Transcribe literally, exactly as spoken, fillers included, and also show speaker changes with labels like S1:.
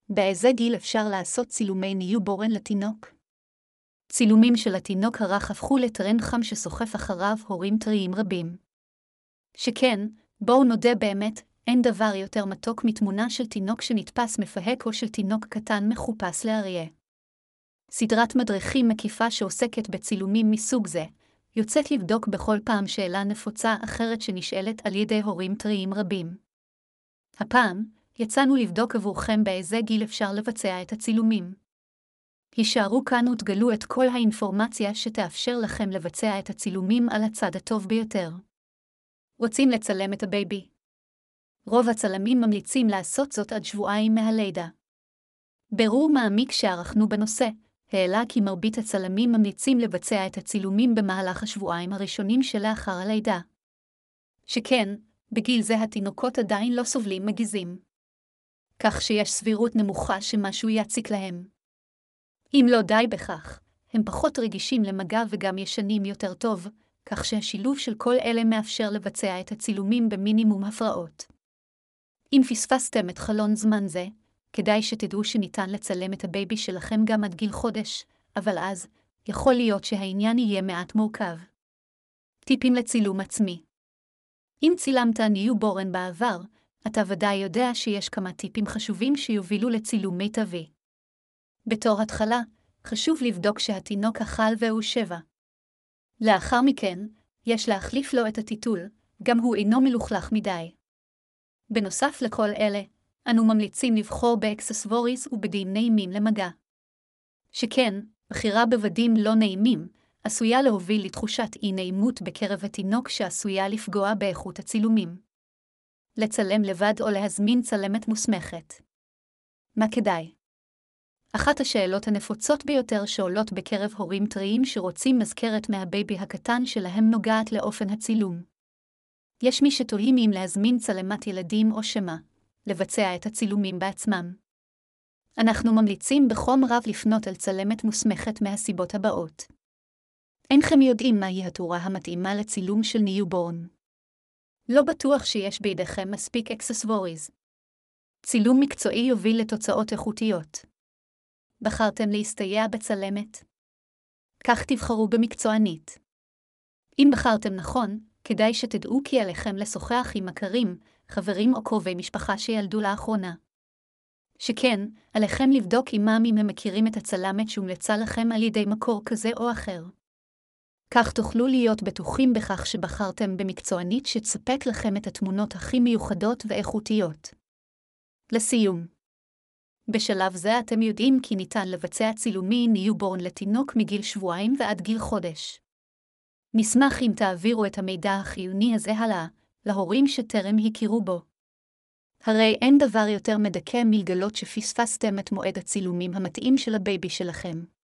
S1: באיזה גיל אפשר לעשות צילומי ניובורן לתינוק? צילומים של התינוק הרך הפכו לטרנד חם שסוחף אחריו הורים טריים רבים. שכן, בואו נודה באמת, אין דבר יותר מתוק מתמונה של תינוק שנתפס מפהק או של תינוק קטן מחופש לאריה. סדרת מדריכים מקיפה שעוסקת בצילומים מסוג זה, יוצאת לבדוק בכל פעם שאלה נפוצה אחרת שנשאלת על ידי הורים טריים רבים. הפעם, יצאנו לבדוק עבורכם באיזה גיל אפשר לבצע את הצילומים. הישארו כאן ותגלו את כל האינפורמציה שתאפשר לכם לבצע את הצילומים על הצד הטוב ביותר. רוצים לצלם את הבייבי? רוב הצלמים ממליצים לעשות זאת עד שבועיים מהלידה. בירור מעמיק שערכנו בנושא, העלה כי מרבית הצלמים ממליצים לבצע את הצילומים במהלך השבועיים הראשונים שלאחר הלידה. שכן, בגיל זה התינוקות עדיין לא סובלים מגיזים. כך שיש סבירות נמוכה שמשהו יציק להם. אם לא די בכך, הם פחות רגישים למגע וגם ישנים יותר טוב, כך שהשילוב של כל אלה מאפשר לבצע את הצילומים במינימום הפרעות. אם פספסתם את חלון זמן זה, כדאי שתדעו שניתן לצלם את הבייבי שלכם גם עד גיל חודש, אבל אז, יכול להיות שהעניין יהיה מעט מורכב. טיפים לצילום עצמי. אם צילמת ניובורן בעבר, אתה ודאי יודע שיש כמה טיפים חשובים שיובילו לצילום מיטבי. בתור התחלה, חשוב לבדוק שהתינוק אכל והוא שבע. לאחר מכן, יש להחליף לו את הטיטול, גם הוא אינו מלוכלך מדי. בנוסף לכל אלה, אנו ממליצים לבחור באקססווריז ובדים נעימים למגע. שכן, בחירה בבדים לא נעימים, עשויה להוביל לתחושת אי נעימות בקרב התינוק שעשויה לפגוע באיכות הצילומים. לצלם לבד או להזמין צלמת מוסמכת. מה כדאי? אחת השאלות הנפוצות ביותר שעולות בקרב הורים טריים שרוצים מזכרת מהבייבי הקטן שלהם נוגעת לאופן הצילום. יש מי שתוהים אם להזמין צלמת ילדים או שמא לבצע את הצילומים בעצמם. אנחנו ממליצים בחום רב לפנות אל צלמת מוסמכת מהסיבות הבאות. אינכם יודעים מהי התאורה המתאימה לצילום של ניובורן. לא בטוח שיש בידיכם מספיק אקססווריז. צילום מקצועי יוביל לתוצאות איכותיות. בחרתם להסתייע בצלמת? כך תבחרו במקצוענית. אם בחרתם נכון, כדאי שתדעו כי עליכם לשוחח עם מכרים, חברים או קרובי משפחה שילדו לאחרונה. שכן, עליכם לבדוק עמם אם הם מכירים את הצלמת שהומלצה לכם על ידי מקור כזה או אחר. כך תוכלו להיות בטוחים בכך שבחרתם במקצוענית שתספק לכם את התמונות הכי מיוחדות ואיכותיות. לסיום. בשלב זה אתם יודעים כי ניתן לבצע צילומי ניובורן לתינוק מגיל שבועיים ועד גיל חודש. נשמח אם תעבירו את המידע החיוני הזה הלאה, להורים שטרם הכירו בו. הרי אין דבר יותר מדכא מלגלות שפספסתם את מועד הצילומים המתאים של הבייבי שלכם.